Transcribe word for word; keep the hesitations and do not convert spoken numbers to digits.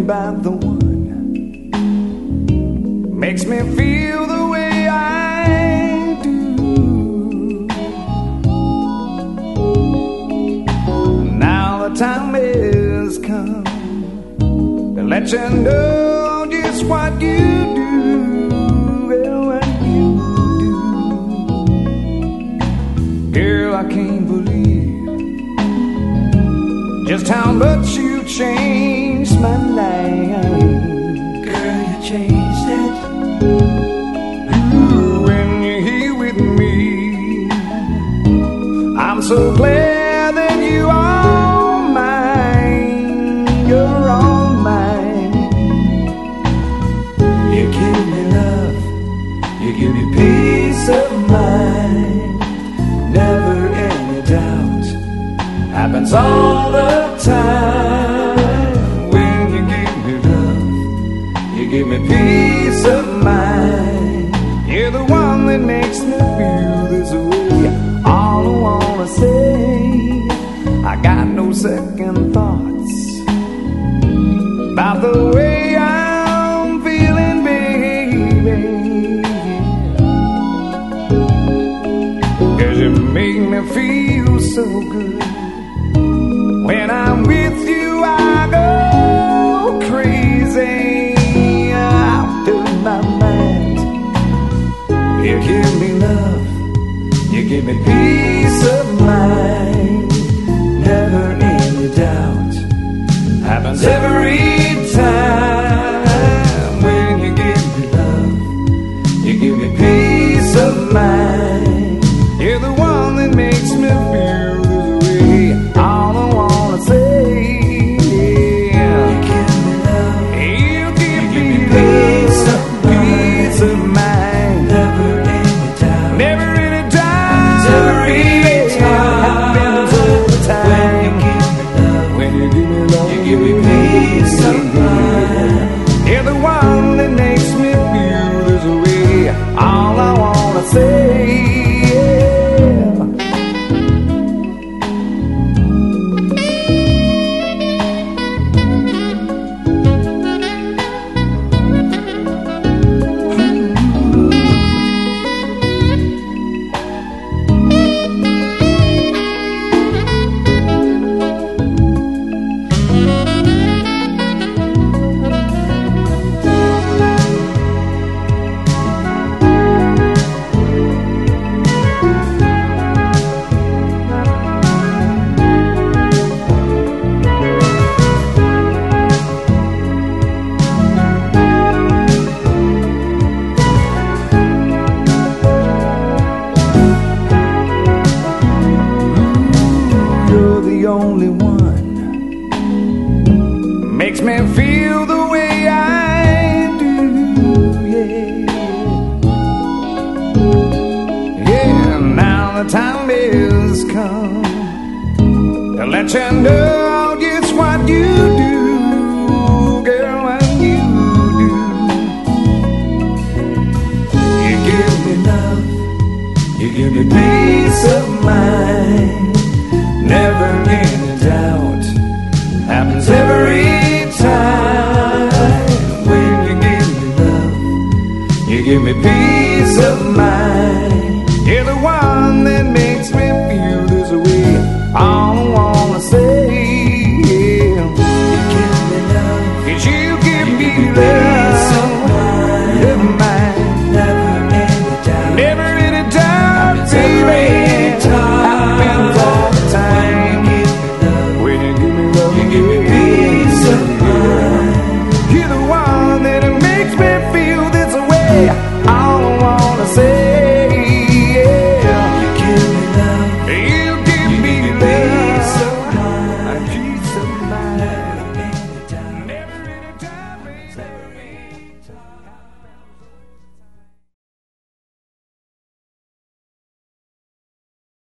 about the one makes me feel the way I do. Now the time has come to let you know just what you do, well, what you do. Girl, I can't believe just how much you changed my life. Girl, you changed it. Ooh, when you're here with me, I'm so glad that you are mine. You're all mine. You give me love, you give me peace of mind. Never any doubt, happens all the time. When you give me love, you give me peace of mind. You're the one that makes me feel this way. All I wanna say, I got no second thoughts about the way I'm feeling, baby. 'Cause you make me feel so good. When I'm with you, I go crazy out of my mind. You give me love, you give me peace of mind. Never any doubt, happens every time. When you give me love, you give me peace of mind. You're the one that makes me feel this way. All I wanna say, yeah. You give me love, you give, you give me peace of mind. Peace of mind. Never any doubt, never any doubt, every time. Happens all the time. When you give me love, when you give me love, you give me peace of mind. You're the one that makes me feel this way. All I wanna say. Only one makes me feel the way I do, yeah. Yeah, now the time has come to let you know just what you do, girl, what you do. You give me love, you give me peace of mind. Never any doubt, happens every time. When you give me love, you give me peace of mind. You're the one that makes me feel this way. All